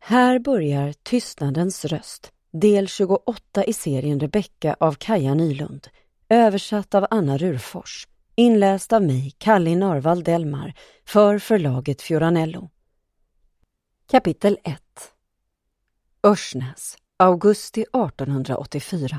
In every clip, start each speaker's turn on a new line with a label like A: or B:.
A: Här börjar Tystnadens röst, del 28 i serien Rebecka av Kaja Nylund, översatt av Anna Rurfors, inläst av mig, Kalli Norvald Delmar, för förlaget Fioranello. Kapitel 1. Örsnäs, augusti 1884.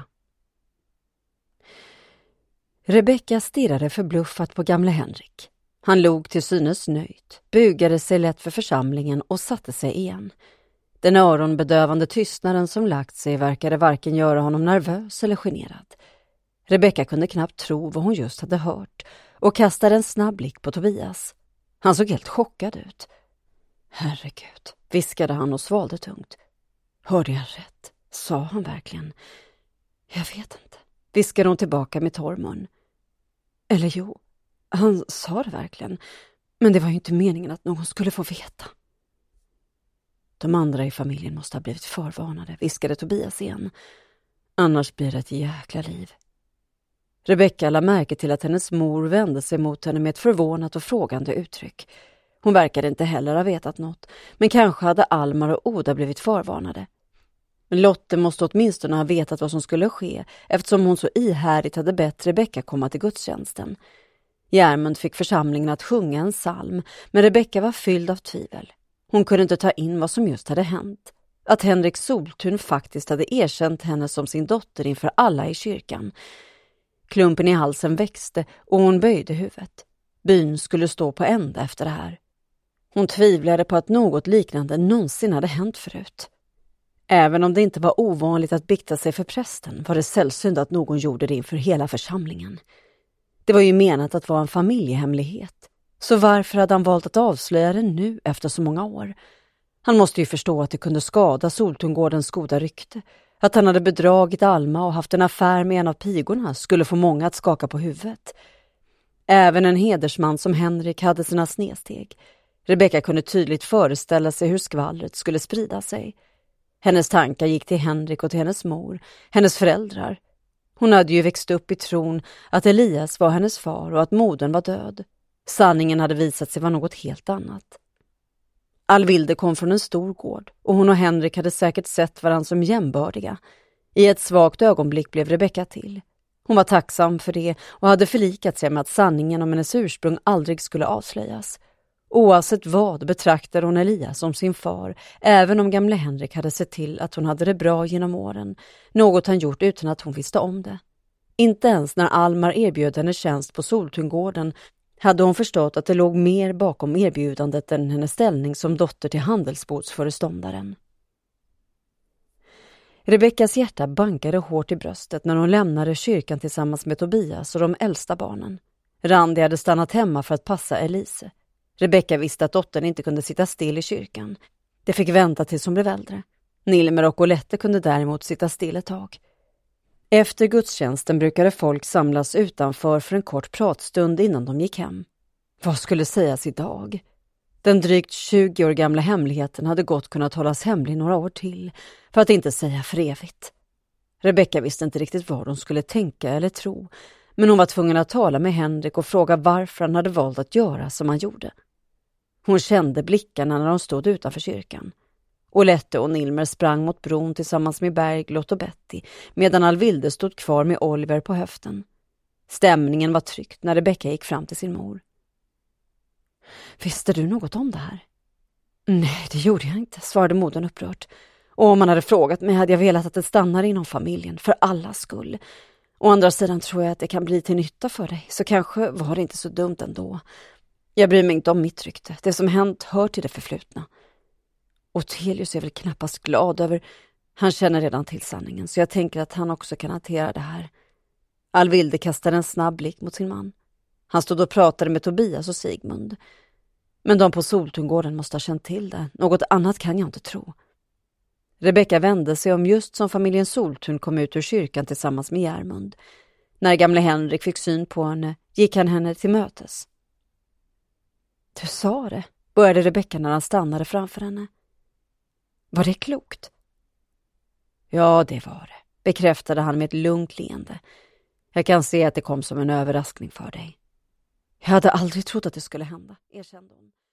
A: Rebecka stirrade förbluffat på gamle Henrik. Han log till synes nöjt, bugade sig lätt för församlingen och satte sig igen. Den öronbedövande tystnaden som lagt sig verkade varken göra honom nervös eller generad. Rebecka kunde knappt tro vad hon just hade hört och kastade en snabb blick på Tobias. Han såg helt chockad ut. Herregud, viskade han och svalde tungt. Hörde jag rätt? Sa han verkligen? Jag vet inte, viskade hon tillbaka med torr mun. Eller jo, han sa det verkligen. Men det var ju inte meningen att någon skulle få veta. De andra i familjen måste ha blivit förvarnade, viskade Tobias igen. Annars blir det ett jäkla liv. Rebecka lade märke till att hennes mor vände sig mot henne med ett förvånat och frågande uttryck. Hon verkade inte heller ha vetat något, men kanske hade Almar och Oda blivit förvarnade. Lotte måste åtminstone ha vetat vad som skulle ske, eftersom hon så ihärdigt hade bett Rebecka komma till gudstjänsten. Järmund fick församlingen att sjunga en psalm, men Rebecka var fylld av tvivel. Hon kunde inte ta in vad som just hade hänt. Att Henrik Soltun faktiskt hade erkänt henne som sin dotter inför alla i kyrkan. Klumpen i halsen växte och hon böjde huvudet. Byn skulle stå på ända efter det här. Hon tvivlade på att något liknande någonsin hade hänt förut. Även om det inte var ovanligt att bikta sig för prästen var det sällsynt att någon gjorde det inför hela församlingen. Det var ju menat att vara en familjehemlighet. Så varför hade han valt att avslöja det nu efter så många år? Han måste ju förstå att det kunde skada Soltungårdens goda rykte. Att han hade bedragit Alma och haft en affär med en av pigorna skulle få många att skaka på huvudet. Även en hedersman som Henrik hade sina snedsteg. Rebecka kunde tydligt föreställa sig hur skvallret skulle sprida sig. Hennes tankar gick till Henrik och till hennes mor, hennes föräldrar. Hon hade ju växt upp i tron att Elias var hennes far och att modern var död. Sanningen hade visat sig vara något helt annat. Alvilde kom från en stor gård och hon och Henrik hade säkert sett varandra som jämbördiga. I ett svagt ögonblick blev Rebecka till. Hon var tacksam för det och hade förlikat sig med att sanningen om hennes ursprung aldrig skulle avslöjas. Oavsett vad betraktade hon Elias som sin far, även om gamle Henrik hade sett till att hon hade det bra genom åren, något han gjort utan att hon visste om det. Inte ens när Almar erbjöd henne tjänst på Soltungården hade hon förstått att det låg mer bakom erbjudandet än hennes ställning som dotter till handelsbotsföreståndaren. Rebeckas hjärta bankade hårt i bröstet när hon lämnade kyrkan tillsammans med Tobias och de äldsta barnen. Randi hade stannat hemma för att passa Elise. Rebecka visste att dottern inte kunde sitta still i kyrkan. Det fick vänta tills hon blev äldre. Nilmer och Olette kunde däremot sitta still ett tag. Efter gudstjänsten brukade folk samlas utanför för en kort pratstund innan de gick hem. Vad skulle sägas idag? Den drygt 20 år gamla hemligheten hade gott kunnat hållas hemlig några år till, för att inte säga för evigt. Rebecka visste inte riktigt vad hon skulle tänka eller tro, men hon var tvungen att tala med Henrik och fråga varför han hade valt att göra som han gjorde. Hon kände blickarna när de stod utanför kyrkan. Olette och Nilmer sprang mot bron tillsammans med Berglott och Betty, medan Alvilde stod kvar med Oliver på höften. Stämningen var tryckt när Rebecka gick fram till sin mor. Visste du något om det här? Nej, det gjorde jag inte, svarade modern upprört. Och om man hade frågat mig hade jag velat att det stannar inom familjen, för allas skull. Å andra sidan tror jag att det kan bli till nytta för dig, så kanske var det inte så dumt ändå. Jag bryr mig inte om mitt rykte, det som hänt hör till det förflutna. Otelius är väl knappast glad över... Han känner redan till sanningen, så jag tänker att han också kan hantera det här. Alvilde kastade en snabb blick mot sin man. Han stod och pratade med Tobias och Sigmund. Men de på Soltungården måste ha känt till det. Något annat kan jag inte tro. Rebecka vände sig om just som familjen Soltun kom ut ur kyrkan tillsammans med Järmund. När gamle Henrik fick syn på henne gick han henne till mötes. Du sa det, började Rebecka när han stannade framför henne. Var det klokt? Ja, det var det, bekräftade han med ett lugnt leende. Jag kan se att det kom som en överraskning för dig. Jag hade aldrig trott att det skulle hända, erkände hon.